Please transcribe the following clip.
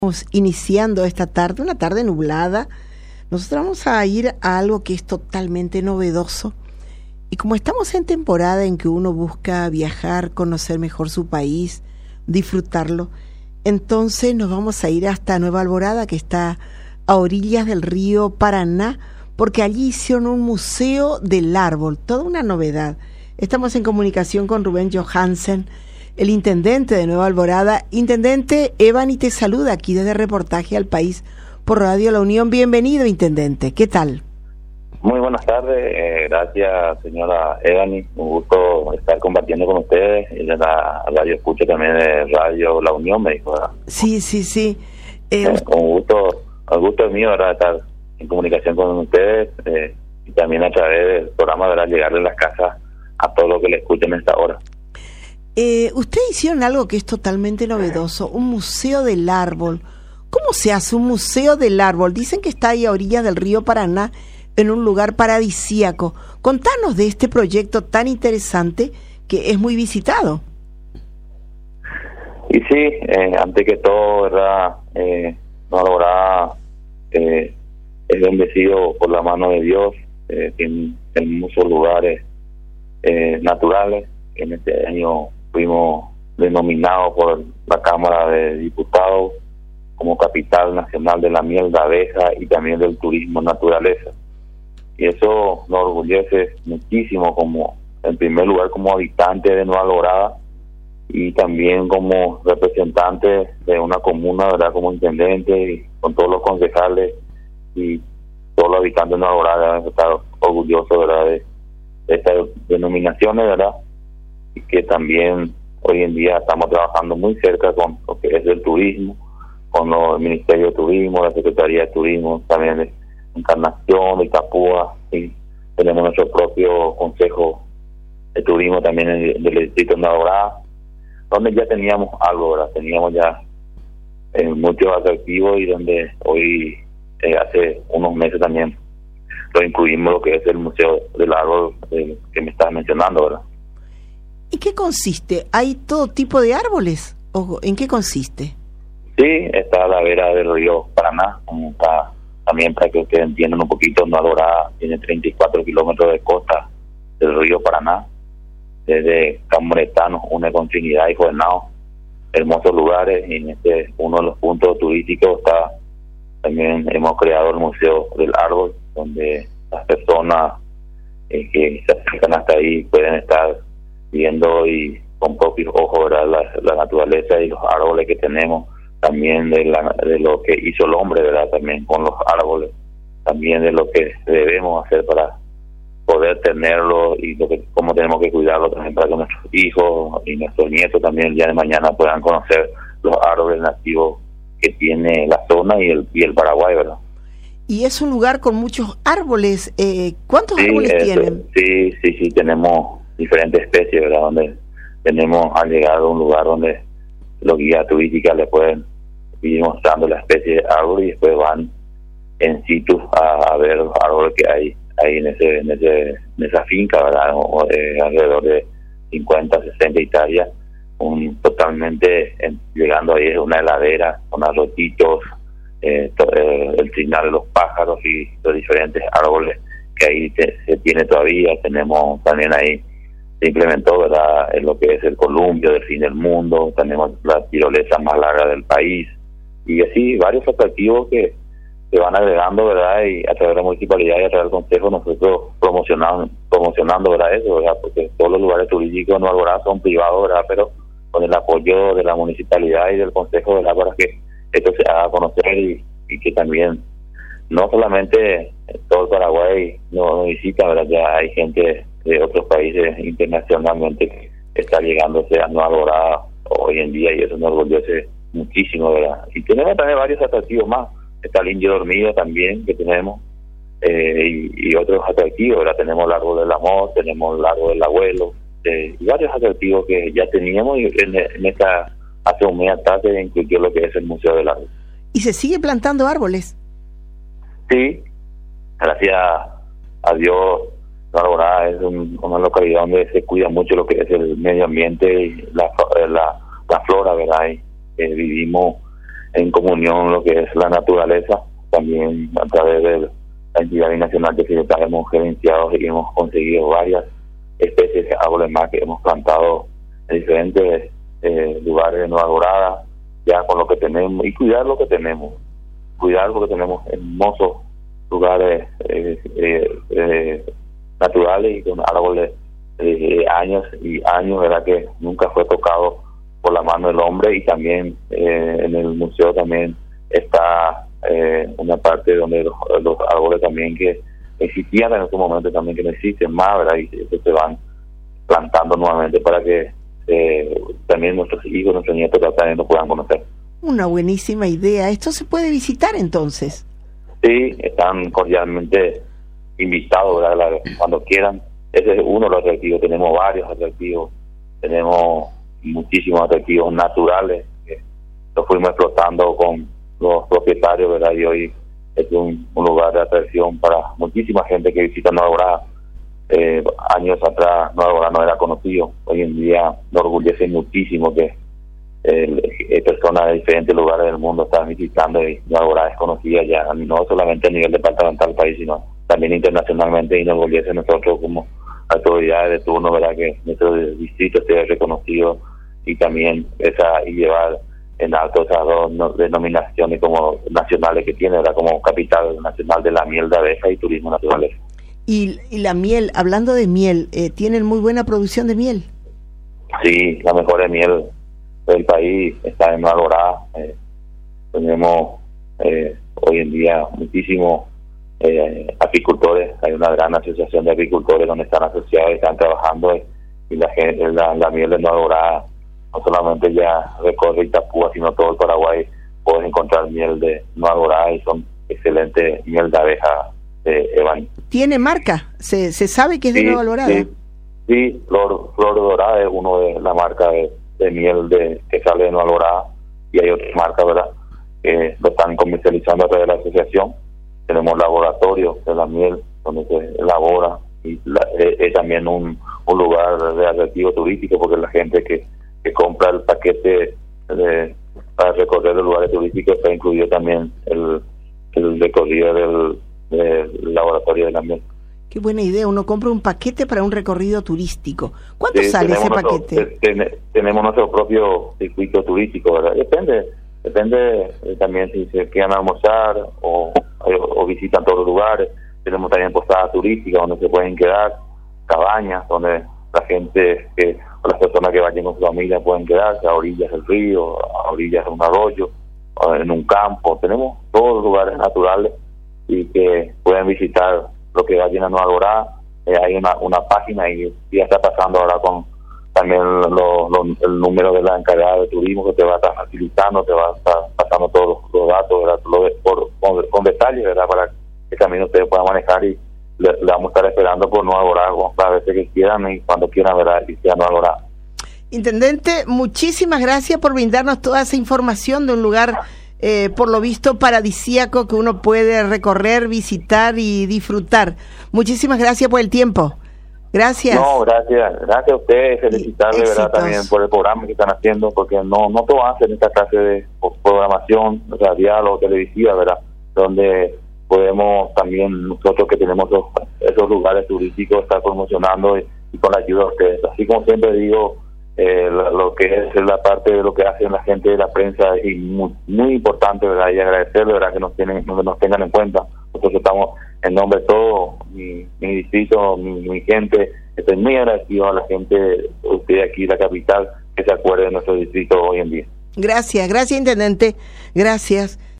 Estamos iniciando esta tarde, una tarde nublada. Nosotros vamos a ir a algo que es totalmente novedoso. Y como estamos en temporada en que uno busca viajar, conocer mejor su país, disfrutarlo, entonces nos vamos a ir hasta Nueva Alborada, que está a orillas del río Paraná, porque allí hicieron un museo del árbol, toda una novedad. Estamos en comunicación con Rubén Johansen, el intendente de Nueva Alborada. Intendente, Evani te saluda aquí desde Reportaje al País por Radio La Unión. Bienvenido, intendente. ¿Qué tal? Muy buenas tardes. Gracias, señora Evani. Un gusto estar compartiendo con ustedes. Ella la radio escucha también de Radio La Unión, me dijo, ¿verdad? Sí. Un gusto es mío, ¿verdad?, estar en comunicación con ustedes y también a través del programa, ¿verdad?, llegarle a las casas a todos los que le escuchen en esta hora. Ustedes hicieron algo que es totalmente novedoso, un museo del árbol. ¿Cómo se hace un museo del árbol? Dicen que está ahí a orillas del río Paraná, en un lugar paradisíaco. Contanos de este proyecto tan interesante que es muy visitado. Y sí, antes que todo, ¿verdad?, Nueva Alborada es bendecido por la mano de Dios. Tiene muchos lugares naturales. En este año fuimos denominados por la Cámara de Diputados como capital nacional de la miel de abeja y también del turismo naturaleza. Y eso nos orgullece muchísimo, como en primer lugar como habitante de Nueva Alborada y también como representante de una comuna, ¿verdad?, como intendente y con todos los concejales y todos los habitantes de Nueva Alborada deben estar orgullosos, ¿verdad?, de estas denominaciones, ¿verdad?, y que también hoy en día estamos trabajando muy cerca con lo que es el turismo, con el Ministerio de Turismo, la Secretaría de Turismo, también de Encarnación, de Itapúa, y tenemos nuestro propio Consejo de Turismo también del Distrito de Nueva Alborada, donde ya teníamos algo, ¿verdad?, teníamos ya muchos atractivos y donde hoy, hace unos meses también, lo incluimos lo que es el Museo del Árbol que me estás mencionando, ¿verdad? ¿En qué consiste? ¿Hay todo tipo de árboles? ¿O en qué consiste? Sí, está a la vera del río Paraná, está también, para que ustedes entiendan un poquito. Nueva Alborada tiene 34 kilómetros de costa del río Paraná, desde Camoretano, une con Trinidad y Juvenao, hermosos lugares. Y en uno de los puntos turísticos está también, hemos creado el Museo del Árbol, donde las personas que se acercan hasta ahí pueden estar viendo y con propios ojos, ¿verdad?, la naturaleza y los árboles que tenemos, también de lo que hizo el hombre, ¿verdad?, también con los árboles, también de lo que debemos hacer para poder tenerlo y cómo tenemos que cuidarlo también para que nuestros hijos y nuestros nietos también el día de mañana puedan conocer los árboles nativos que tiene la zona y el Paraguay, ¿verdad? Y es un lugar con muchos árboles. ¿Cuántos árboles tienen? Sí, tenemos diferentes especies, ¿verdad?, donde ha llegado a un lugar donde los guías turísticos le pueden ir mostrando la especie de árbol y después van en situ a ver los árboles que hay en esa finca, ¿verdad?, alrededor de 50, 60 hectáreas, totalmente llegando ahí es una heladera con arroyitos, el trinal de los pájaros y los diferentes árboles que ahí se tiene todavía. Tenemos también ahí, se implementó, ¿verdad?, en lo que es el columpio del fin del mundo, tenemos la tirolesa más larga del país y así varios atractivos que se van agregando, ¿verdad?, y a través de la municipalidad y a través del consejo nosotros promocionando, ¿verdad?, eso, ¿verdad?, porque todos los lugares turísticos de Nueva Alborada son privados, ¿verdad?, pero con el apoyo de la municipalidad y del consejo, ¿verdad?, para que esto se haga conocer y que también no solamente todo el Paraguay no visita, ¿verdad?, ya hay gente de otros países internacionalmente que está llegándose a Nueva Alborada hoy en día y eso nos orgullece muchísimo, ¿verdad? Y tenemos también varios atractivos más. Está el Indio Dormido también que tenemos y otros atractivos, ¿verdad? Tenemos el Árbol del Amor, tenemos el Árbol del Abuelo y varios atractivos que ya teníamos y en esta hace un mes atrás se incluyó lo que es el Museo del Árbol. ¿Y se sigue plantando árboles? Sí, gracias a Dios. Nueva Alborada es una localidad donde se cuida mucho lo que es el medio ambiente y la flora, ¿verdad? Vivimos en comunión lo que es la naturaleza, también a través de la entidad binacional de Secretaría hemos gerenciado y hemos conseguido varias especies de árboles más que hemos plantado en diferentes lugares de Nueva Dorada, ya con lo que tenemos, y cuidar lo que tenemos porque tenemos hermosos lugares naturales y con árboles años y años, ¿verdad? Que nunca fue tocado por la mano del hombre. Y también en el museo también está una parte donde los árboles también que existían en ese momento también que no existen más, ¿verdad? Y se van plantando nuevamente para que también nuestros hijos, nuestros nietos también lo puedan conocer. Una buenísima idea. ¿Esto se puede visitar entonces? Sí, están cordialmente invitados, ¿verdad? Cuando quieran. Ese es uno de los atractivos. Tenemos varios atractivos. Tenemos muchísimos atractivos naturales que los fuimos explotando con los propietarios, ¿verdad? Y hoy es un lugar de atracción para muchísima gente que visita Nueva Dorada. Años atrás Nueva Dorada no era conocido. Hoy en día nos orgullece muchísimo que personas de diferentes lugares del mundo están visitando y Nueva Dorada es conocida ya, no solamente a nivel departamental del país, sino también internacionalmente, y nos orgullece a nosotros como autoridades de turno, ¿verdad? Que nuestro distrito esté reconocido y también y llevar en alto esas dos denominaciones como nacionales que tiene, ¿verdad? Como capital nacional de la miel de abeja y turismo naturaleza. Y la miel, hablando de miel, ¿tienen muy buena producción de miel? Sí, la mejor miel del país está en Nueva Dorada. Tenemos hoy en día muchísimos apicultores. Hay una gran asociación de apicultores donde están asociados y están trabajando, y la miel de Nueva Dorada no solamente ya recorre Itapúa, sino todo el Paraguay. Puedes encontrar miel de Nueva Dorada y son excelente miel de abeja de Evaní. ¿Tiene marca? ¿Se sabe que es de Nueva Dorada? Sí, Flor Dorada es uno de la marca de miel que sale de Nueva Dorada, y hay otras marcas, ¿verdad? Que lo están comercializando a través de la asociación. Tenemos laboratorios de la miel donde se elabora, y es también un lugar de atractivo turístico, porque la gente que compra el paquete para recorrer los lugares turísticos está incluido también el recorrido del laboratorio de la miel. Qué buena idea, uno compra un paquete para un recorrido turístico. ¿Cuánto sale ese paquete? Tenemos nuestro propio circuito turístico, ¿verdad? Depende también si se quieran almorzar o visitan todos los lugares. Tenemos también posadas turísticas donde se pueden quedar, cabañas donde la gente o las personas que vayan con su familia pueden quedarse a orillas del río, a orillas de un arroyo, o en un campo. Tenemos todos los lugares naturales y que pueden visitar lo que vayan a Nueva Dorada. Hay una página y ya está pasando ahora con también el número de la encargada de turismo, que te va a estar facilitando, te va a estar pasando todos los datos, ¿verdad? Con detalles, ¿verdad? Para que también ustedes puedan manejar, y le vamos a estar esperando por Nueva Dorada cada vez que quieran y cuando quieran, ¿verdad? Y sea Nueva Dorada. Intendente, muchísimas gracias por brindarnos toda esa información de un lugar por lo visto paradisíaco que uno puede recorrer, visitar y disfrutar. Muchísimas gracias por el tiempo. Gracias. No, gracias a ustedes, felicitarles, ¿verdad? También por el programa que están haciendo, porque no todos hacen esta clase de programación, o sea, diálogo televisiva, ¿verdad? Donde podemos también nosotros que tenemos esos lugares turísticos estar promocionando y con la ayuda de ustedes. Así como siempre digo, lo que es la parte de lo que hacen la gente de la prensa es muy, muy importante, ¿verdad? Y agradecerle, ¿verdad? Que nos tengan en cuenta. Nosotros estamos en nombre de todo mi distrito, mi gente. Estoy muy agradecido a la gente de usted aquí, la capital, que se acuerde de nuestro distrito hoy en día. Gracias, intendente. Gracias.